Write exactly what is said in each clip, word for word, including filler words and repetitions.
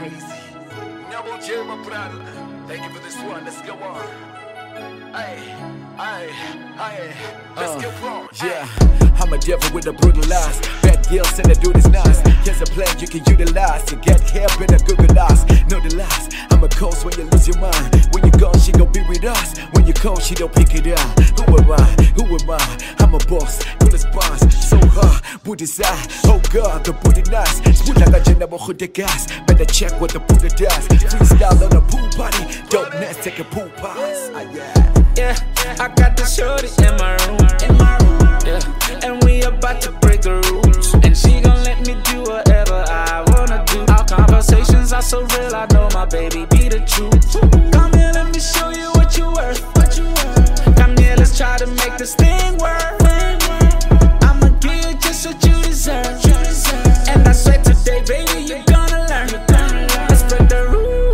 crazy. Double J, my brother. Thank you for this one. Let's go on. Aye, aye, aye. Let's Uh, go on. Yeah, I'm a devil with a brutal eyes. Bad girl said I do this nice. Here's a plan you can utilize to get help in a Google eyes. Know the lies. I'm a coast when you lose your mind. When you go, she gon' be with us. When you call, she don't pick it up. Who am I? Who am I? I'm a boss. Cool as boss. So hard. Booty side. Oh God, the booty nice. Smooth like a general who the gas. Better check what the booty does. Freestyle on a pool party. Dope nest, take a pool pass. Ah, yeah. Yeah, I got the shorty in my room, in my room, yeah. And we about to break the rules, and she gon' let me do whatever I wanna do. Our conversations are so real, I know my baby be the truth. Come here, let me show you what you worth, what you worth. Come here, let's try to make this thing work. I'ma give you just what you deserve, and I swear today, baby, you're gonna learn. Let's spread the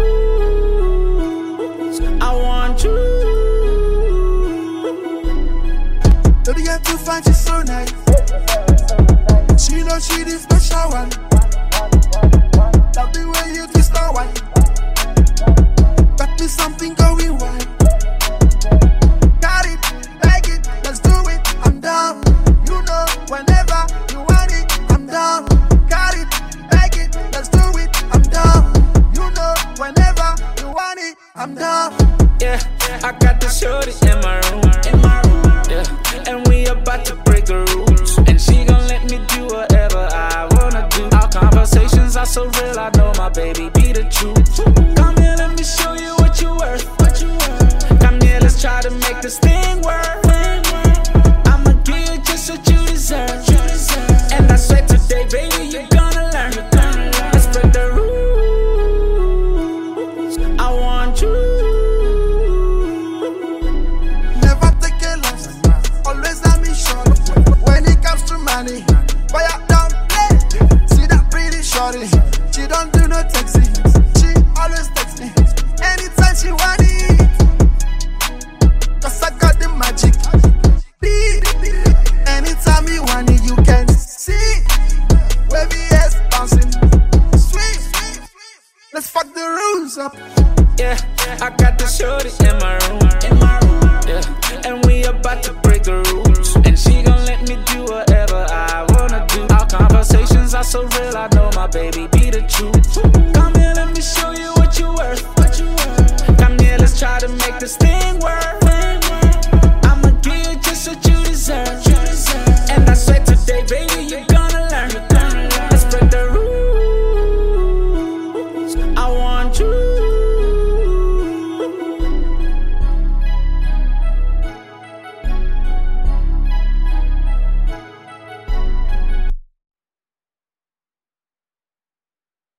rules. I want you. Don't you have to find she's so nice. She knows she the special one. Love the way you twist her one. Got me something going wild. Got it, like it, let's do it. I'm down. You know, whenever you want it, I'm down. Got it, like it, let's do it. I'm down. You know, whenever you want it, I'm down. Yeah, I got the shorty in my room, in my room. Yeah, and we about to break the rules, and she gon' let me do whatever I wanna do. Our conversations are so real, I know my baby be the truth. Come here, let me show you what you worth, what you worth. Come here, let's try to make this thing work. I'ma give you just what you deserve, and I swear today, baby, you're gonna learn. Let's break the rules. I want you. Always let me short when it comes to money. But I don't play. See that pretty shorty. She don't do no texting. She always texts me anytime she want it. Cause I got the magic. Anytime you want it, you can see. Wavy ass bouncing. Sweet. Let's fuck the rules up. Yeah, I got the shorty in my room, in my room. Yeah, and we about to break the rules, and she gon' let me do whatever I wanna do. Our conversations are so real, I know my baby be the truth.